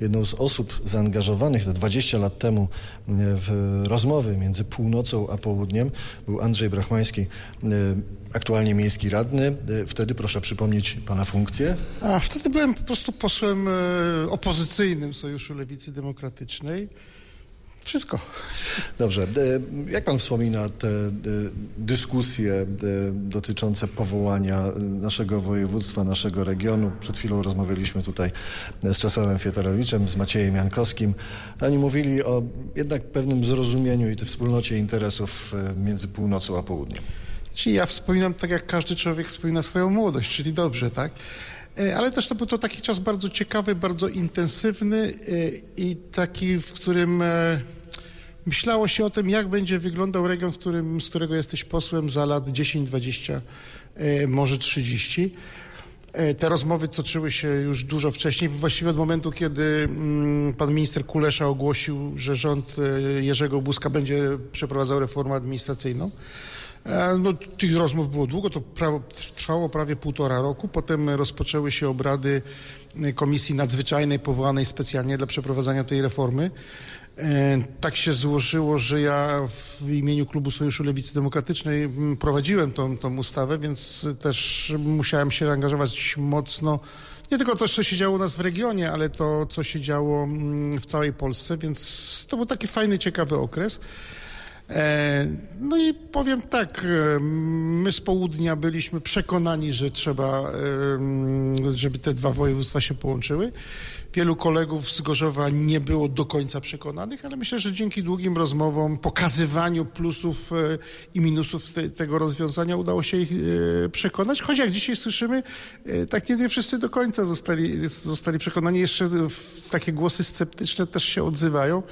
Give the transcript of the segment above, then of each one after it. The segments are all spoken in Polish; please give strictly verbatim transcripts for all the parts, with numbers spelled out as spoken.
jedną z osób zaangażowanych te dwadzieścia lat temu w rozmowy między północą a południem był Andrzej Brachmański, aktualnie miejski radny. Wtedy proszę przypomnieć pana funkcję. A wtedy byłem po prostu posłem opozycyjnym Sojuszu Lewicy Demokratycznej. Wszystko. Dobrze. Jak pan wspomina te dyskusje dotyczące powołania naszego województwa, naszego regionu? Przed chwilą rozmawialiśmy tutaj z Czesławem Fietarowiczem, z Maciejem Jankowskim. Oni mówili o jednak pewnym zrozumieniu i tej wspólnocie interesów między północą a południem. Czyli ja wspominam tak, jak każdy człowiek wspomina swoją młodość, czyli dobrze, tak? Ale też to był to taki czas bardzo ciekawy, bardzo intensywny i taki, w którym myślało się o tym, jak będzie wyglądał region, w którym, z którego jesteś posłem za lat dziesięć, dwadzieścia, może trzydzieści. Te rozmowy toczyły się już dużo wcześniej, właściwie od momentu, kiedy pan minister Kulesza ogłosił, że rząd Jerzego Buzka będzie przeprowadzał reformę administracyjną. No, tych rozmów było długo, to pra- trwało prawie półtora roku. Potem rozpoczęły się obrady Komisji Nadzwyczajnej powołanej specjalnie dla przeprowadzania tej reformy. Tak się złożyło, że ja w imieniu Klubu Sojuszu Lewicy Demokratycznej prowadziłem tą, tą ustawę, więc też musiałem się angażować mocno. Nie tylko to, co się działo u nas w regionie, ale to, co się działo w całej Polsce, więc to był taki fajny, ciekawy okres. No i powiem tak, my z południa byliśmy przekonani, że trzeba, żeby te dwa województwa się połączyły. Wielu kolegów z Gorzowa nie było do końca przekonanych, ale myślę, że dzięki długim rozmowom, pokazywaniu plusów i minusów te, tego rozwiązania udało się ich przekonać. Choć jak dzisiaj słyszymy, tak nie wszyscy do końca zostali, zostali przekonani. Jeszcze takie głosy sceptyczne też się odzywają.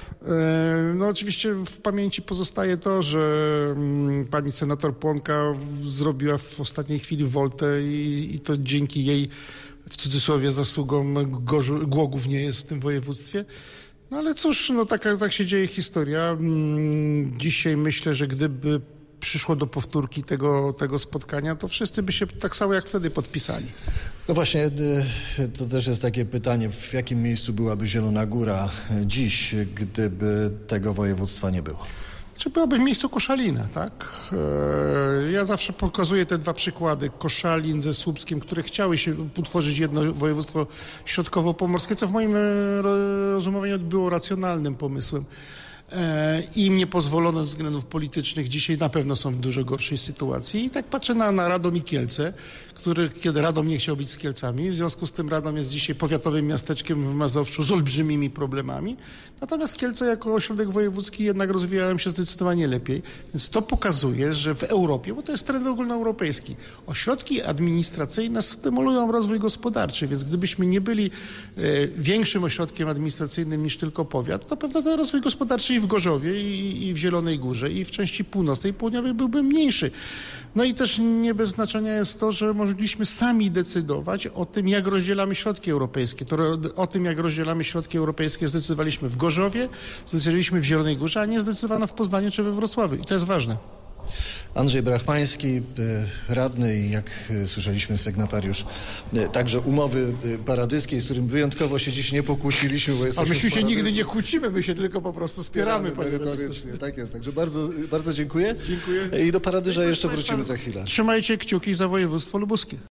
No oczywiście w pamięci pozostaje to, że pani senator Płonka zrobiła w ostatniej chwili woltę i, i to dzięki jej, w cudzysłowie, zasługom Gorzu, Głogów nie jest w tym województwie. No ale cóż, no tak, tak się dzieje historia. Dzisiaj myślę, że gdyby przyszło do powtórki tego, tego spotkania, to wszyscy by się tak samo jak wtedy podpisali. No właśnie, to też jest takie pytanie, w jakim miejscu byłaby Zielona Góra dziś, gdyby tego województwa nie było? Czy byłaby w miejscu Koszalina, tak? Ja zawsze pokazuję te dwa przykłady. Koszalin ze Słupskiem, które chciały się utworzyć jedno województwo środkowo-pomorskie, co w moim rozumieniu było racjonalnym pomysłem. Im nie pozwolono ze względów politycznych, dzisiaj na pewno są w dużo gorszej sytuacji. I tak patrzę na, na Radom i Kielce, który, kiedy Radom nie chciał być z Kielcami, w związku z tym Radom jest dzisiaj powiatowym miasteczkiem w Mazowszu z olbrzymimi problemami. Natomiast Kielce jako ośrodek wojewódzki jednak rozwijają się zdecydowanie lepiej. Więc to pokazuje, że w Europie, bo to jest trend ogólnoeuropejski, ośrodki administracyjne stymulują rozwój gospodarczy, więc gdybyśmy nie byli e, większym ośrodkiem administracyjnym niż tylko powiat, to pewno ten rozwój gospodarczy i w Gorzowie, i, i w Zielonej Górze, i w części północnej i południowej byłby mniejszy. No i też nie bez znaczenia jest to, że mogliśmy sami decydować o tym, jak rozdzielamy środki europejskie. To o tym, jak rozdzielamy środki europejskie, zdecydowaliśmy w Gorzowie, zdecydowaliśmy w Zielonej Górze, a nie zdecydowano w Poznaniu czy we Wrocławiu. I to jest ważne. Andrzej Brachmański, radny i jak słyszeliśmy sygnatariusz także umowy paradyskiej, z którym wyjątkowo się dziś nie pokłóciliśmy. Bo A myśmy się nigdy nie kłócimy, my się tylko po prostu wspieramy. Merytorycznie, tak jest. Także bardzo, bardzo dziękuję. Dziękuję. I do Paradyża Dziękuję jeszcze Państwa. wrócimy za chwilę. Trzymajcie kciuki za województwo lubuskie.